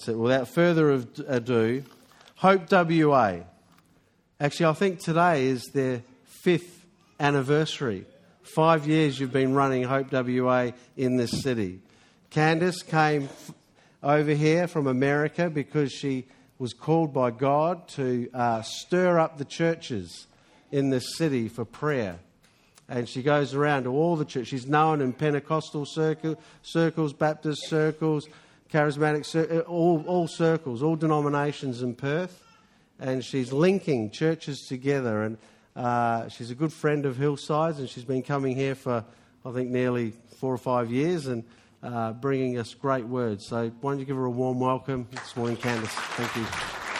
That's it. Without further ado, Hope WA. Actually, I think today is their 5th anniversary. 5 years you've been running Hope WA in this city. Candace came over here from America because she was called by God to stir up the churches in this city for prayer. And she goes around to all the churches. She's known in Pentecostal circles, Baptist circles, Charismatic circles, all circles, all denominations in Perth. And she's linking churches together. And she's a good friend of Hillside's, and she's been coming here for, I think, nearly 4 or 5 years and bringing us great words. So why don't you give her a warm welcome this morning, Candace. Thank you.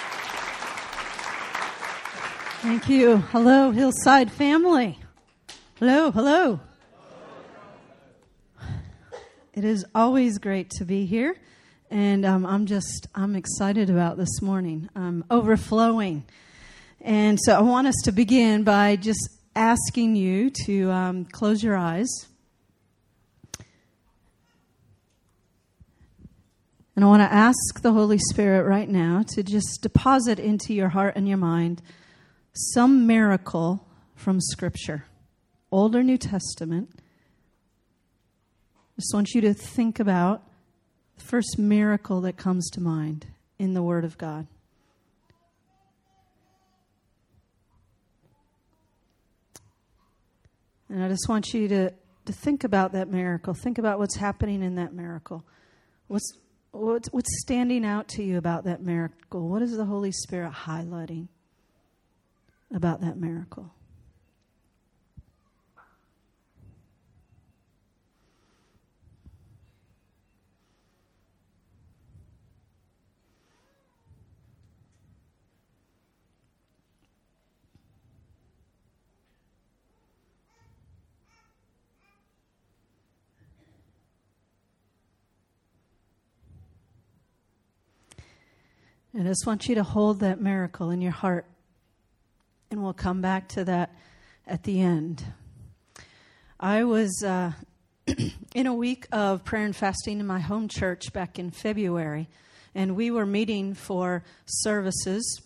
Thank you. Hello, Hillside family. Hello, hello. It is always great to be here, and I'm excited about this morning. I'm overflowing. And so I want us to begin by just asking you to close your eyes. And I want to ask the Holy Spirit right now to just deposit into your heart and your mind some miracle from Scripture, Old or New Testament. I just want you to think about the first miracle that comes to mind in the Word of God. And I just want you to think about that miracle. Think about what's happening in that miracle. What's standing out to you about that miracle? What is the Holy Spirit highlighting about that miracle? And I just want you to hold that miracle in your heart. And we'll come back to that at the end. I was in a week of prayer and fasting in my home church back in February. And we were meeting for services.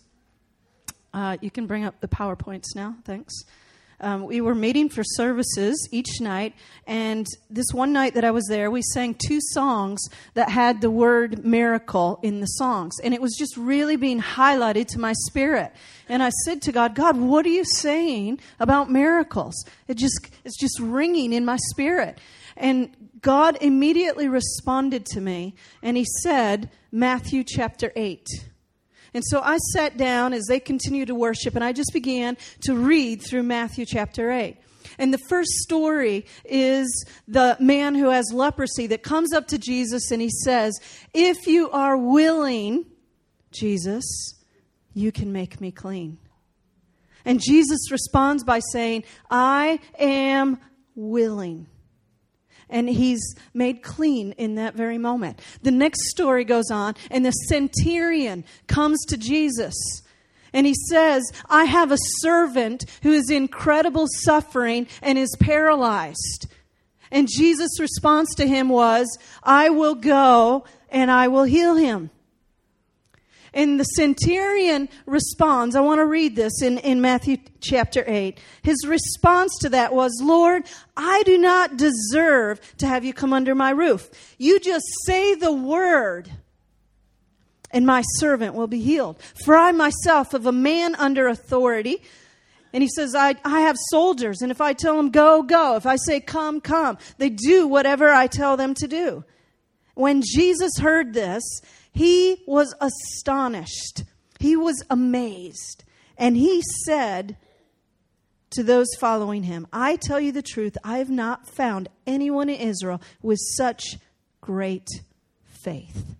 You can bring up the PowerPoints now. Thanks. We were meeting for services each night, and this one night that I was there, we sang 2 songs that had the word miracle in the songs, and it was just really being highlighted to my spirit. And I said to God, God, what are you saying about miracles? It's just ringing in my spirit. And God immediately responded to me, and He said, Matthew chapter 8. And so I sat down as they continued to worship, and I just began to read through Matthew chapter 8. And the first story is the man who has leprosy that comes up to Jesus, and he says, if you are willing, Jesus, you can make me clean. And Jesus responds by saying, I am willing. And he's made clean in that very moment. The next story goes on, and the centurion comes to Jesus. And he says, I have a servant who is in incredible suffering and is paralyzed. And Jesus' response to him was, I will go and I will heal him. And the centurion responds, I want to read this in Matthew chapter 8. His response to that was, Lord, I do not deserve to have you come under my roof. You just say the word, and my servant will be healed. For I myself have a man under authority. And he says, I have soldiers, and if I tell them go, go. If I say come, come. They do whatever I tell them to do. When Jesus heard this, he was astonished. He was amazed. And he said to those following him, I tell you the truth, I have not found anyone in Israel with such great faith.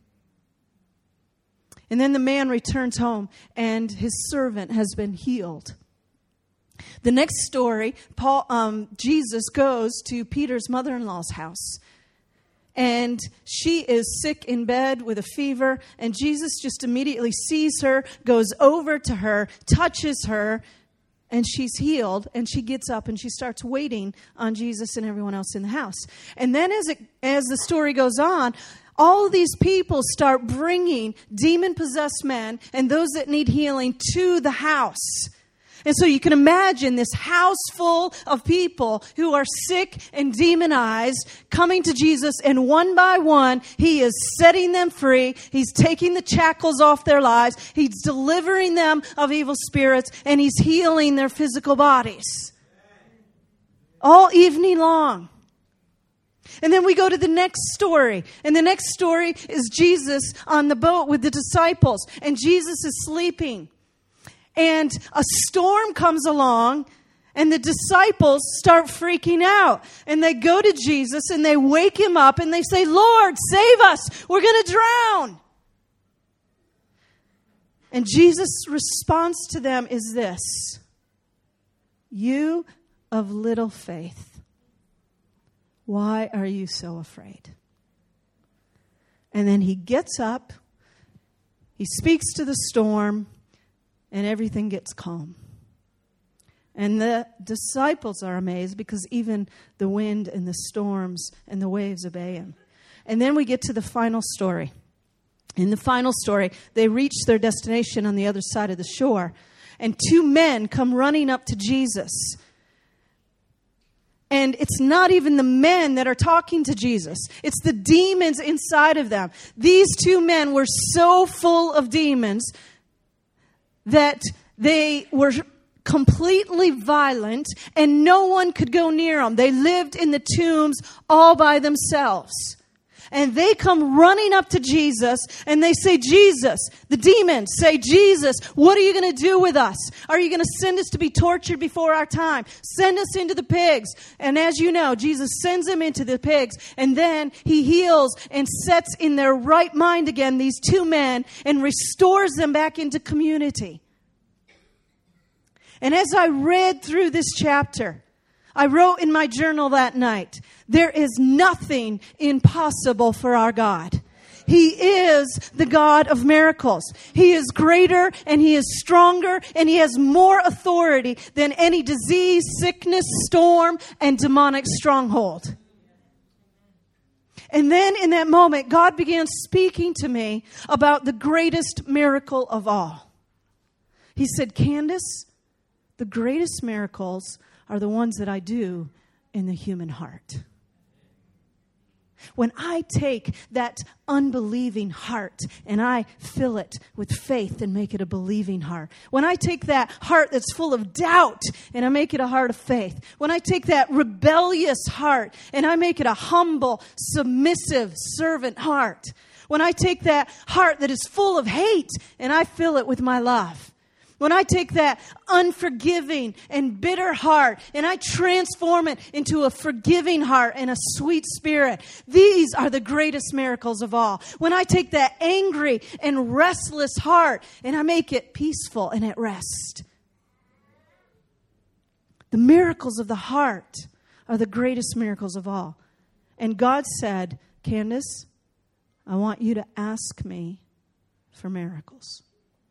And then the man returns home, and his servant has been healed. The next story, Jesus goes to Peter's mother-in-law's house. And she is sick in bed with a fever. And Jesus just immediately sees her, goes over to her, touches her, and she's healed. And she gets up and she starts waiting on Jesus and everyone else in the house. And then as the story goes on, all of these people start bringing demon-possessed men and those that need healing to the house. And so you can imagine this house full of people who are sick and demonized coming to Jesus, and one by one, He is setting them free. He's taking the shackles off their lives. He's delivering them of evil spirits, and He's healing their physical bodies. All evening long. And then we go to the next story. And the next story is Jesus on the boat with the disciples. And Jesus is sleeping. And a storm comes along, and the disciples start freaking out. And they go to Jesus, and they wake Him up, and they say, Lord, save us. We're going to drown. And Jesus' response to them is this: you of little faith, why are you so afraid? And then He gets up, He speaks to the storm, and everything gets calm. And the disciples are amazed because even the wind and the storms and the waves obey Him. And then we get to the final story. In the final story, they reach their destination on the other side of the shore. And two men come running up to Jesus. And it's not even the men that are talking to Jesus. It's the demons inside of them. These two men were so full of demons that they were completely violent and no one could go near them. They lived in the tombs all by themselves. And they come running up to Jesus and they say, Jesus, the demons say, Jesus, what are you going to do with us? Are you going to send us to be tortured before our time? Send us into the pigs. And as you know, Jesus sends them into the pigs, and then He heals and sets in their right mind again these two men and restores them back into community. And as I read through this chapter, I wrote in my journal that night, there is nothing impossible for our God. He is the God of miracles. He is greater and He is stronger and He has more authority than any disease, sickness, storm, and demonic stronghold. And then in that moment, God began speaking to me about the greatest miracle of all. He said, Candace, the greatest miracles are the ones that I do in the human heart. When I take that unbelieving heart and I fill it with faith and make it a believing heart. When I take that heart that's full of doubt and I make it a heart of faith. When I take that rebellious heart and I make it a humble, submissive, servant heart. When I take that heart that is full of hate and I fill it with my love. When I take that unforgiving and bitter heart and I transform it into a forgiving heart and a sweet spirit, these are the greatest miracles of all. When I take that angry and restless heart and I make it peaceful and at rest. The miracles of the heart are the greatest miracles of all. And God said, Candace, I want you to ask me for miracles.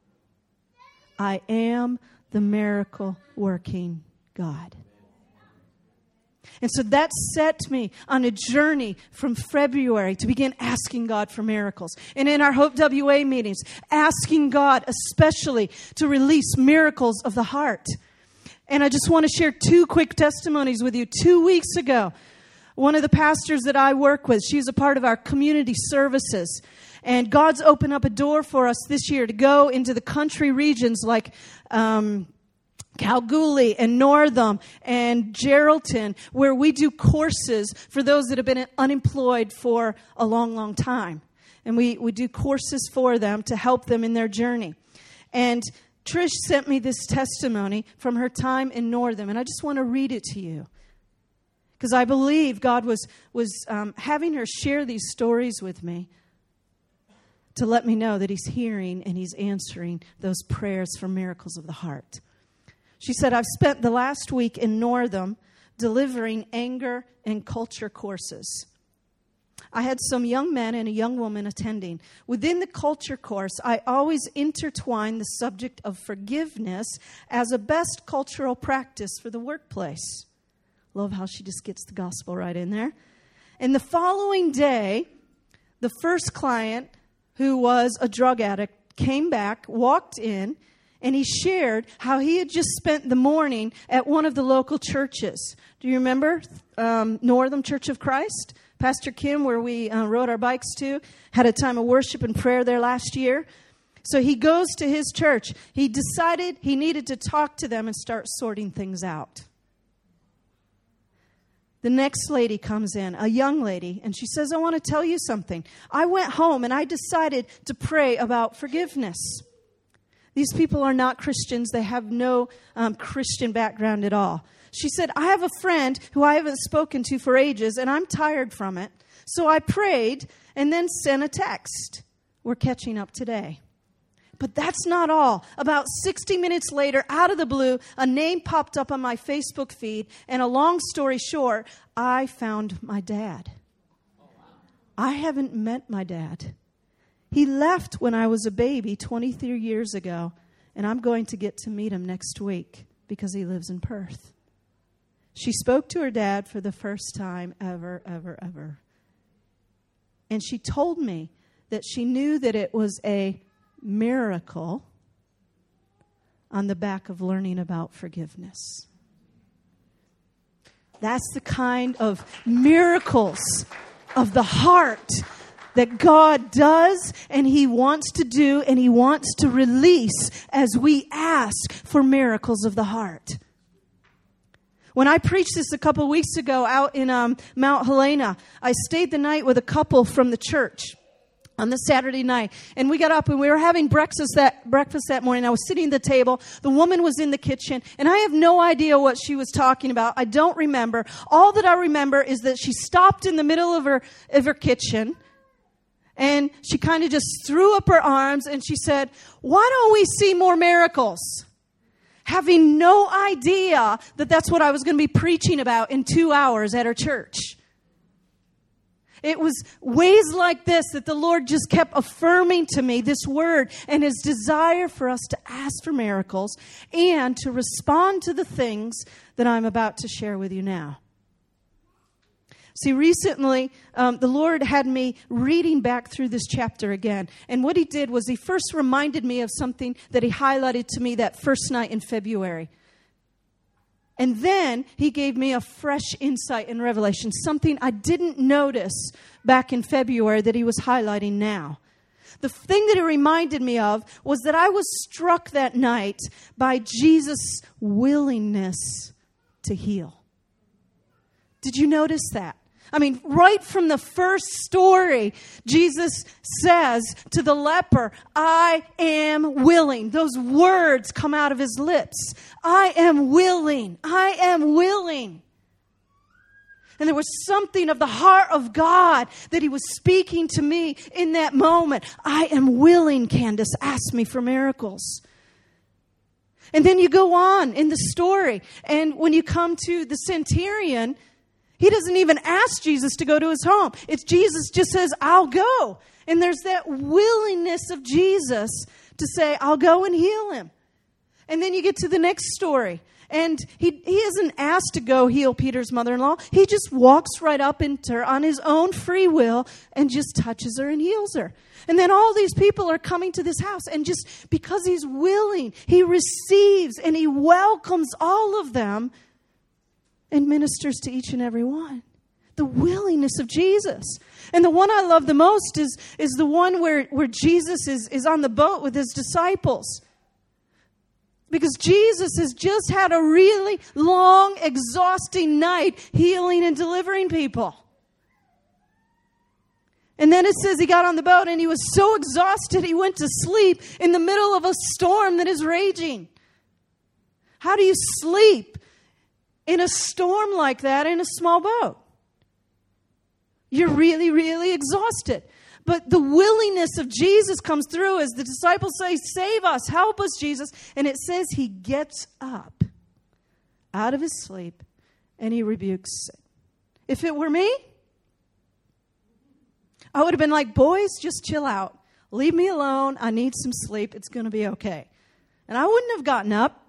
I am the miracle-working God. And so that set me on a journey from February to begin asking God for miracles. And in our Hope WA meetings, asking God especially to release miracles of the heart. And I just want to share two quick testimonies with you. 2 weeks ago, one of the pastors that I work with, she's a part of our community services. And God's opened up a door for us this year to go into the country regions like Kalgoorlie and Northam and Geraldton, where we do courses for those that have been unemployed for a long, long time. And we do courses for them to help them in their journey. And Trish sent me this testimony from her time in Northam, and I just want to read it to you. Because I believe God was having her share these stories with me to let me know that He's hearing and He's answering those prayers for miracles of the heart. She said, I've spent the last week in Northam delivering anger and culture courses. I had some young men and a young woman attending. Within the culture course, I always intertwine the subject of forgiveness as a best cultural practice for the workplace. Love how she just gets the gospel right in there. And the following day, The first client, who was a drug addict, came back, walked in, and he shared how he had just spent the morning at one of the local churches. Do you remember Northam Church of Christ? Pastor Kim, where we rode our bikes to, had a time of worship and prayer there last year. So he goes to his church. He decided he needed to talk to them and start sorting things out. The next lady comes in, a young lady, and she says, I want to tell you something. I went home and I decided to pray about forgiveness. These people are not Christians. They have no Christian background at all. She said, I have a friend who I haven't spoken to for ages, and I'm tired from it. So I prayed and then sent a text. We're catching up today. But that's not all. About 60 minutes later, out of the blue, a name popped up on my Facebook feed, and a long story short, I found my dad. I haven't met my dad. He left when I was a baby 23 years ago, and I'm going to get to meet him next week because he lives in Perth. She spoke to her dad for the first time ever. And she told me that she knew that it was a miracle on the back of learning about forgiveness. That's the kind of miracles of the heart that God does and He wants to do and He wants to release as we ask for miracles of the heart. When I preached this a couple weeks ago out in Mount Helena, I stayed the night with a couple from the church on the Saturday night. And we got up and we were having breakfast that morning. I was sitting at the table. The woman was in the kitchen. And I have no idea what she was talking about. I don't remember. All that I remember is that she stopped in the middle of her kitchen. And she kind of just threw up her arms and she said, why don't we see more miracles? Having no idea that that's what I was going to be preaching about in 2 hours at her church. It was ways like this that the Lord just kept affirming to me this word and His desire for us to ask for miracles and to respond to the things that I'm about to share with you now. See, recently, the Lord had me reading back through this chapter again. And what He did was He first reminded me of something that He highlighted to me that first night in February. And then He gave me a fresh insight and revelation, something I didn't notice back in February that He was highlighting now. The thing that it reminded me of was that I was struck that night by Jesus' willingness to heal. Did you notice that? I mean, right from the first story, Jesus says to the leper, I am willing. Those words come out of His lips. I am willing. I am willing. And there was something of the heart of God that He was speaking to me in that moment. I am willing, Candace. Ask me for miracles. And then you go on in the story. And when you come to the centurion, he doesn't even ask Jesus to go to his home. It's Jesus just says, I'll go. And there's that willingness of Jesus to say, I'll go and heal him. And then you get to the next story. And he isn't asked to go heal Peter's mother-in-law. He just walks right up into her on his own free will and just touches her and heals her. And then all these people are coming to this house. And just because He's willing, He receives and He welcomes all of them and ministers to each and every one. The willingness of Jesus. And the one I love the most is the one where Jesus is on the boat with His disciples. Because Jesus has just had a really long, exhausting night healing and delivering people. And then it says He got on the boat and He was so exhausted He went to sleep in the middle of a storm that is raging. How do you sleep in a storm like that in a small boat? You're really, really exhausted. But the willingness of Jesus comes through as the disciples say, save us, help us, Jesus. And it says He gets up out of His sleep and He rebukes it. If it were me, I would have been like, boys, just chill out. Leave me alone. I need some sleep. It's going to be okay. And I wouldn't have gotten up.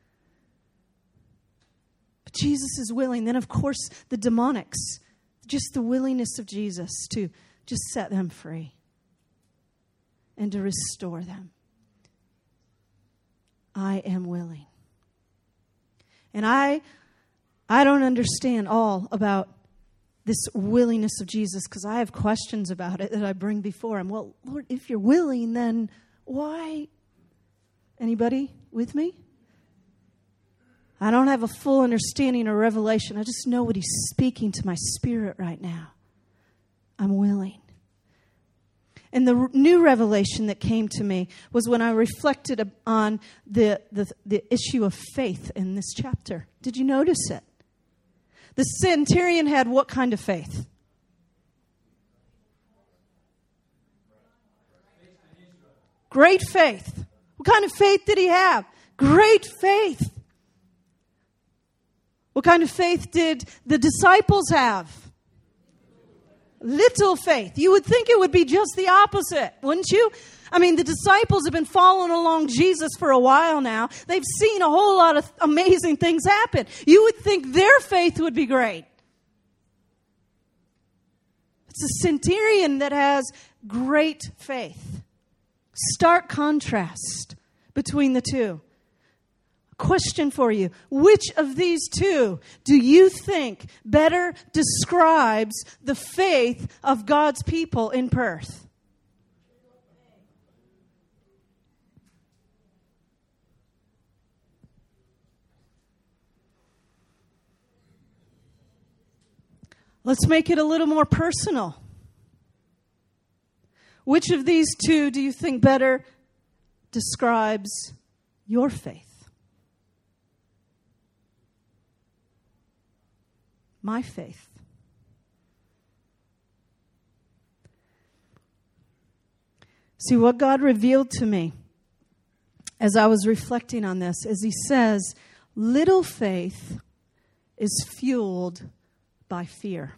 But Jesus is willing. Then, of course, the demonics. Just the willingness of Jesus to just set them free and to restore them. I am willing. And I don't understand all about this willingness of Jesus because I have questions about it that I bring before him. Well, Lord, if you're willing, then why? Anybody with me? I don't have a full understanding or revelation. I just know what he's speaking to my spirit right now. I'm willing. And the new revelation that came to me was when I reflected on the issue of faith in this chapter. Did you notice it? The centurion had what kind of faith? Great faith. What kind of faith did he have? Great faith. What kind of faith did the disciples have? Little faith. You would think it would be just the opposite, wouldn't you? I mean, the disciples have been following along Jesus for a while now. They've seen a whole lot of amazing things happen. You would think their faith would be great. It's a centurion that has great faith. Stark contrast between the two. Question for you. Which of these two do you think better describes the faith of God's people in Perth? Let's make it a little more personal. Which of these two do you think better describes your faith? My faith. See, what God revealed to me as I was reflecting on this is he says, little faith is fueled by fear.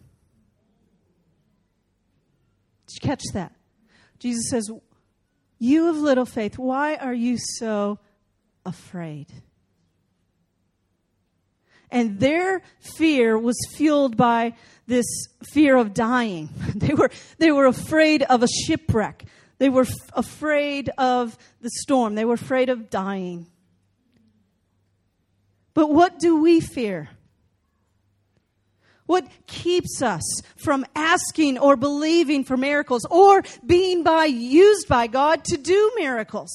Did you catch that? Jesus says, you of little faith, why are you so afraid? And their fear was fueled by this fear of dying. They were afraid of a shipwreck. They were afraid of the storm. They were afraid of dying. But what do we fear? What keeps us from asking or believing for miracles or being used by God to do miracles?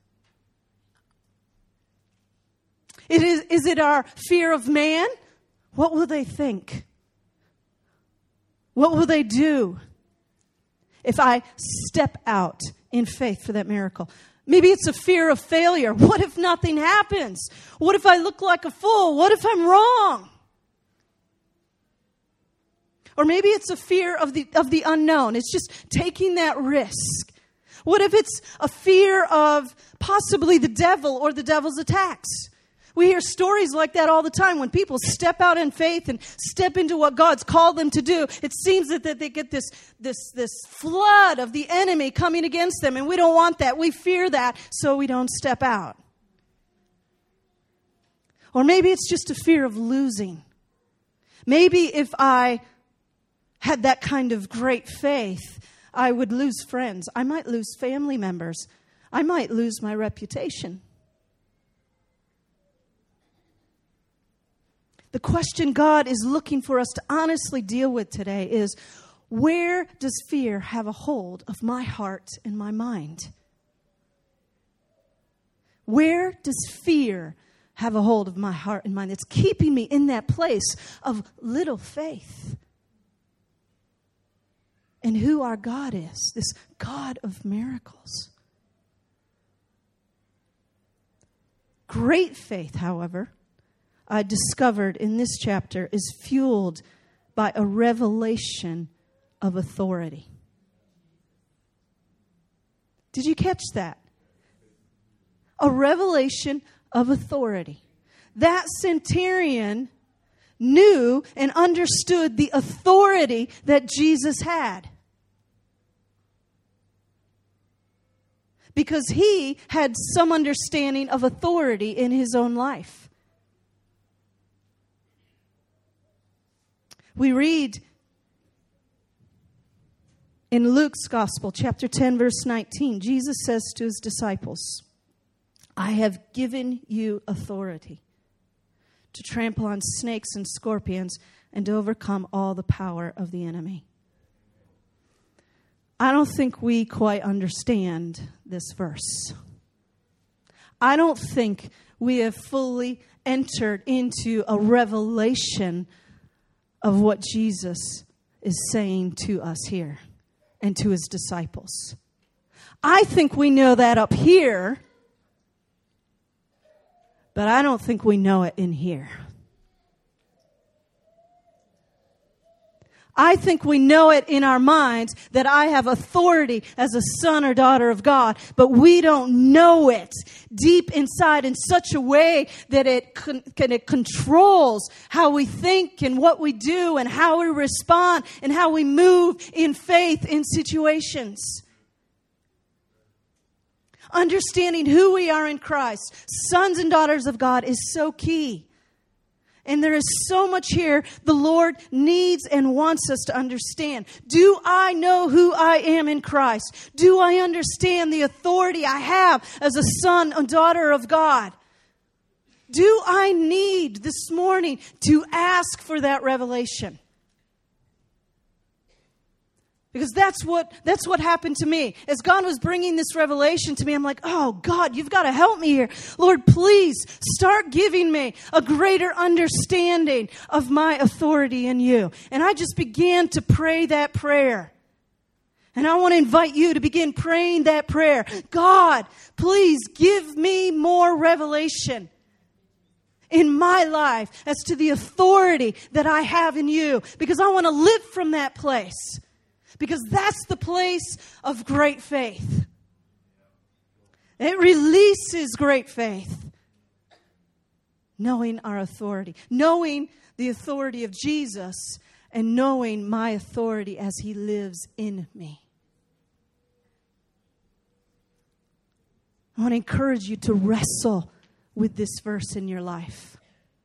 Is it our fear of man? What will they think? What will they do if I step out in faith for that miracle? Maybe it's a fear of failure. What if nothing happens? What if I look like a fool? What if I'm wrong? Or maybe it's a fear of the unknown. It's just taking that risk. What if it's a fear of possibly the devil or the devil's attacks? We hear stories like that all the time. When people step out in faith and step into what God's called them to do, it seems that they get this flood of the enemy coming against them, and we don't want that. We fear that, so we don't step out. Or maybe it's just a fear of losing. Maybe if I had that kind of great faith, I would lose friends. I might lose family members. I might lose my reputation. The question God is looking for us to honestly deal with today is, where does fear have a hold of my heart and my mind? Where does fear have a hold of my heart and mind? It's keeping me in that place of little faith. And who our God is, this God of miracles. Great faith, however, I discovered in this chapter is fueled by a revelation of authority. Did you catch that? A revelation of authority. That centurion knew and understood the authority that Jesus had. Because he had some understanding of authority in his own life. We read In Luke's Gospel, chapter 10, verse 19, Jesus says to his disciples, I have given you authority to trample on snakes and scorpions and to overcome all the power of the enemy. I don't think we quite understand this verse. I don't think we have fully entered into a revelation of what Jesus is saying to us here and to his disciples. I think we know that up here, but I don't think we know it in here. I think we know it in our minds that I have authority as a son or daughter of God, but we don't know it deep inside in such a way that it controls how we think and what we do and how we respond and how we move in faith in situations. Understanding who we are in Christ, sons and daughters of God, is so key. And there is so much here the Lord needs and wants us to understand. Do I know who I am in Christ? Do I understand the authority I have as a son and daughter of God? Do I need this morning to ask for that revelation? Because that's what happened to me. As God was bringing this revelation to me, I'm like, oh, God, you've got to help me here. Lord, please start giving me a greater understanding of my authority in you. And I just began to pray that prayer. And I want to invite you to begin praying that prayer. God, please give me more revelation in my life as to the authority that I have in you. Because I want to live from that place. Because that's the place of great faith. It releases great faith. Knowing our authority. Knowing the authority of Jesus. And knowing my authority as he lives in me. I want to encourage you to wrestle with this verse in your life.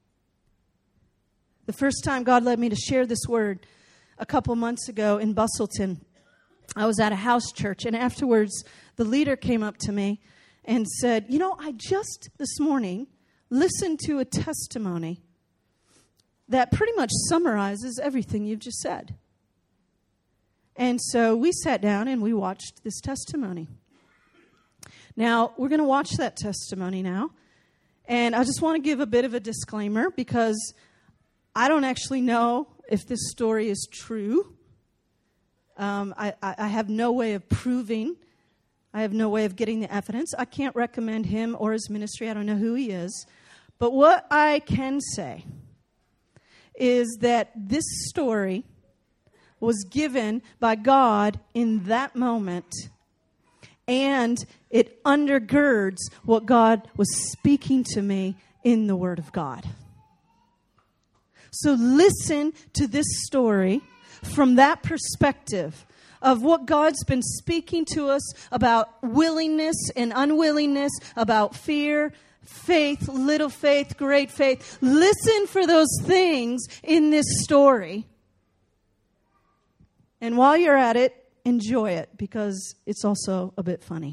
The first time God led me to share this word, a couple months ago in Bustleton, I was at a house church, and afterwards the leader came up to me and said, you know, I just this morning listened to a testimony that pretty much summarizes everything you've just said. And so we sat down and we watched this testimony. Now, we're going to watch that testimony now, and I just want to give a bit of a disclaimer because I don't actually know if this story is true. I have no way of proving. I have no way of getting the evidence. I can't recommend him or his ministry. I don't know who he is. But what I can say is that this story was given by God in that moment, and it undergirds what God was speaking to me in the Word of God. So listen to this story from that perspective of what God's been speaking to us about willingness and unwillingness, about fear, faith, little faith, great faith. Listen for those things in this story. And while you're at it, enjoy it because it's also a bit funny.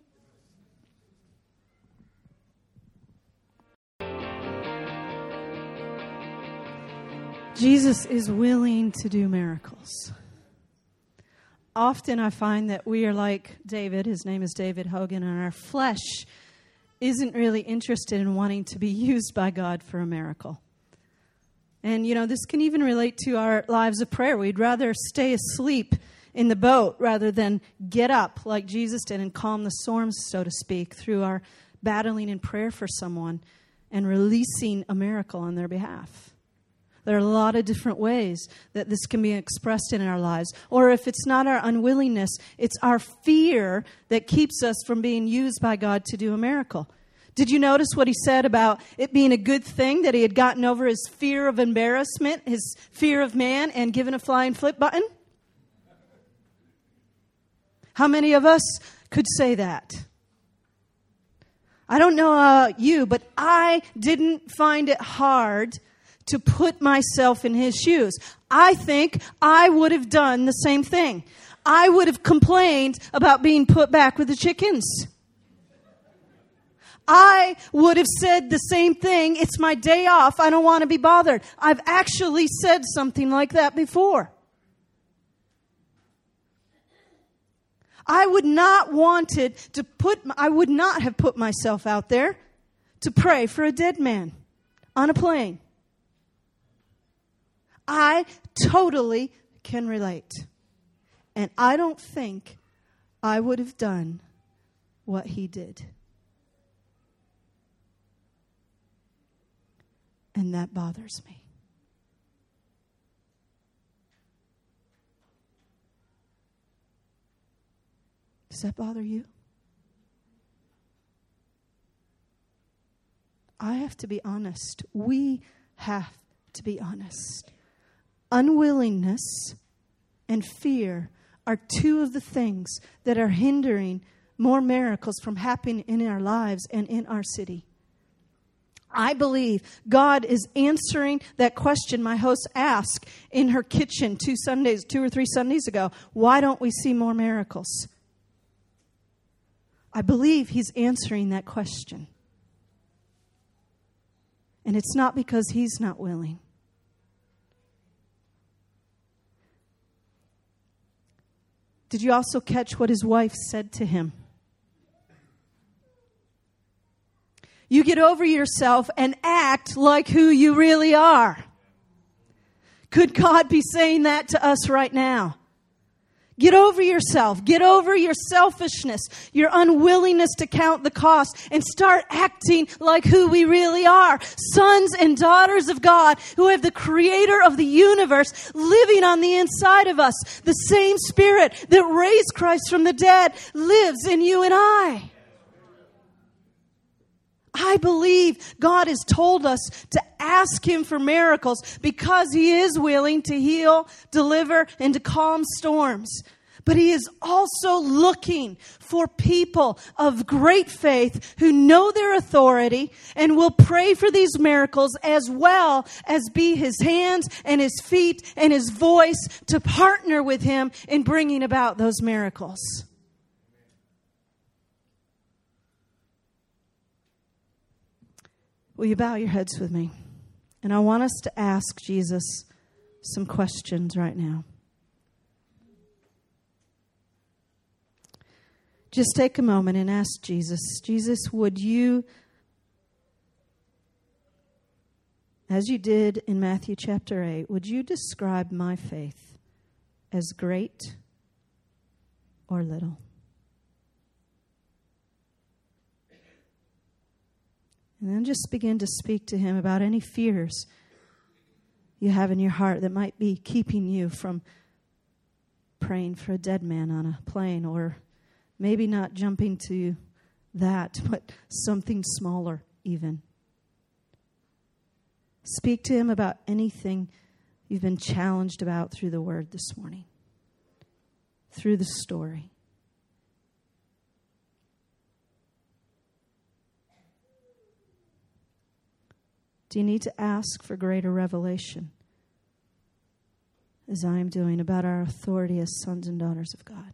Jesus is willing to do miracles. Often I find that we are like David, his name is David Hogan, and our flesh isn't really interested in wanting to be used by God for a miracle. And, you know, this can even relate to our lives of prayer. We'd rather stay asleep in the boat rather than get up like Jesus did and calm the storms, so to speak, through our battling in prayer for someone and releasing a miracle on their behalf. There are a lot of different ways that this can be expressed in our lives. Or if it's not our unwillingness, it's our fear that keeps us from being used by God to do a miracle. Did you notice what he said about it being a good thing that he had gotten over his fear of embarrassment, his fear of man, and given a flying flip button? How many of us could say that? I don't know you, but I didn't find it hard to put myself in his shoes. I think I would have done the same thing. I would have complained about being put back with the chickens. I would have said the same thing. It's my day off. I don't want to be bothered. I've actually said something like that before. I would not have put myself out there to pray for a dead man on a plane. I totally can relate. And I don't think I would have done what he did. And that bothers me. Does that bother you? I have to be honest. We have to be honest. Unwillingness and fear are two of the things that are hindering more miracles from happening in our lives and in our city. I believe God is answering that question my host asked in her kitchen 2 or 3 Sundays ago. Why don't we see more miracles? I believe he's answering that question. And it's not because he's not willing. Did you also catch what his wife said to him? You get over yourself and act like who you really are. Could God be saying that to us right now? Get over yourself. Get over your selfishness, your unwillingness to count the cost, and start acting like who we really are. Sons and daughters of God who have the Creator of the universe living on the inside of us. The same Spirit that raised Christ from the dead lives in you and I. I believe God has told us to ask Him for miracles because He is willing to heal, deliver, and to calm storms. But He is also looking for people of great faith who know their authority and will pray for these miracles as well as be His hands and His feet and His voice to partner with Him in bringing about those miracles. Will you bow your heads with me? And I want us to ask Jesus some questions right now. Just take a moment and ask Jesus, Jesus, would you, as you did in Matthew chapter 8, would you describe my faith as great or little? And then just begin to speak to Him about any fears you have in your heart that might be keeping you from praying for a dead man on a plane, or maybe not jumping to that, but something smaller even. Speak to Him about anything you've been challenged about through the Word this morning, through the story. Do you need to ask for greater revelation, as I am doing, about our authority as sons and daughters of God?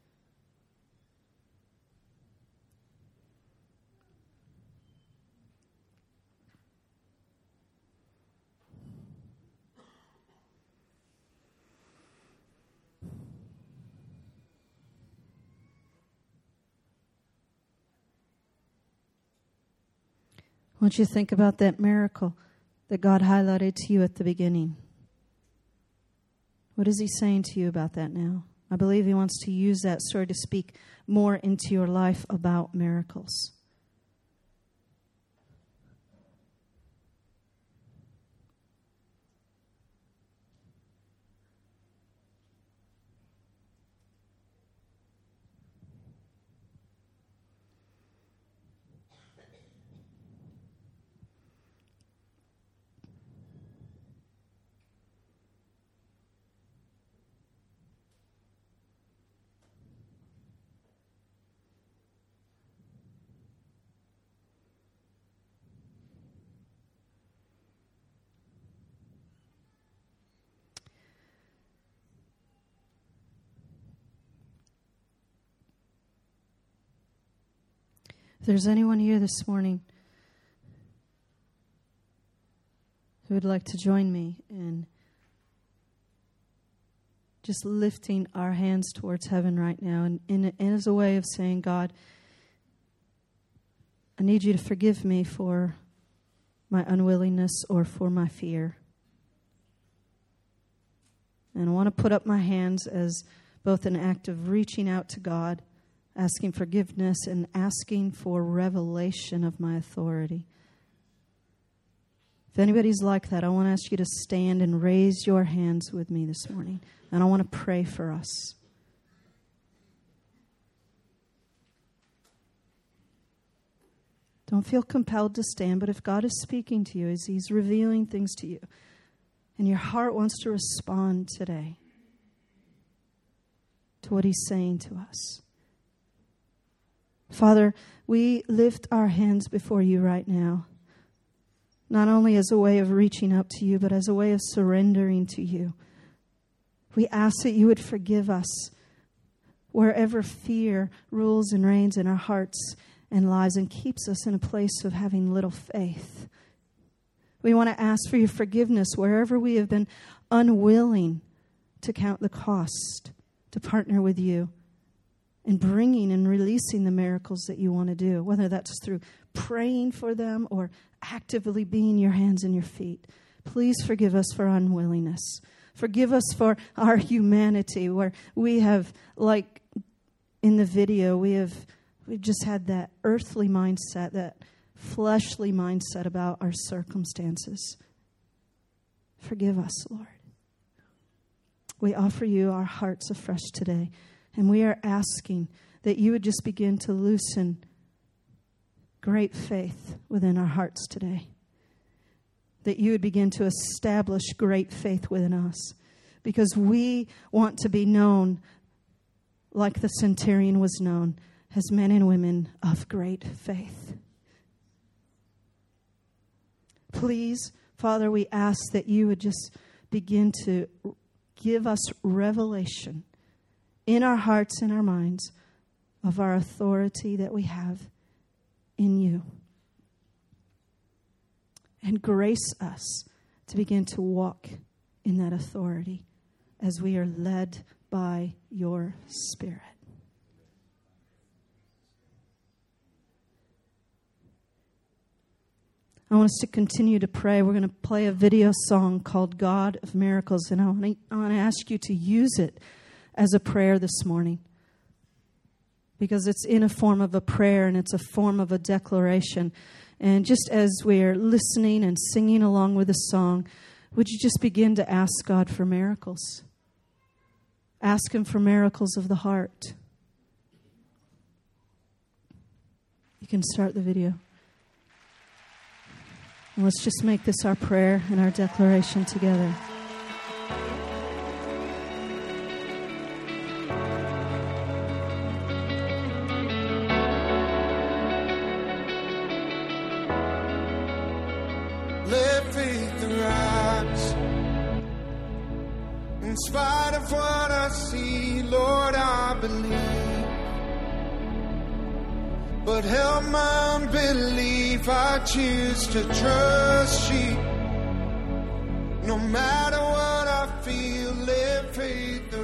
I want you to think about that miracle that God highlighted to you at the beginning. What is He saying to you about that now? I believe He wants to use that story to speak more into your life about miracles. there's anyone here this morning who would like to join me in just lifting our hands towards heaven right now, and as a way of saying, God, I need you to forgive me for my unwillingness or for my fear. And I want to put up my hands as both an act of reaching out to God, asking forgiveness, and asking for revelation of my authority. If anybody's like that, I want to ask you to stand and raise your hands with me this morning. And I want to pray for us. Don't feel compelled to stand, but if God is speaking to you, as He's revealing things to you, and your heart wants to respond today to what He's saying to us. Father, we lift our hands before you right now, not only as a way of reaching up to you, but as a way of surrendering to you. We ask that you would forgive us wherever fear rules and reigns in our hearts and lives and keeps us in a place of having little faith. We want to ask for your forgiveness wherever we have been unwilling to count the cost, to partner with you in bringing and releasing the miracles that you want to do, whether that's through praying for them or actively being your hands and your feet. Please forgive us for unwillingness. Forgive us for our humanity, where we have, like in the video, we've just had that earthly mindset, that fleshly mindset about our circumstances. Forgive us, Lord. We offer you our hearts afresh today, and we are asking that you would just begin to loosen great faith within our hearts today. That you would begin to establish great faith within us, because we want to be known like the centurion was known, as men and women of great faith. Please, Father, we ask that you would just begin to give us revelation in our hearts and our minds of our authority that we have in you. And grace us to begin to walk in that authority as we are led by your Spirit. I want us to continue to pray. We're going to play a video song called God of Miracles, and I want to ask you to use it as a prayer this morning, because it's in a form of a prayer and it's a form of a declaration. And just as we're listening and singing along with the song, would you just begin to ask God for miracles? Ask Him for miracles of the heart. You can start the video. And let's just make this our prayer and our declaration together. Let faith arise. In spite of what I see, Lord, I believe. But help my unbelief, I choose to trust you. No matter what I feel, let faith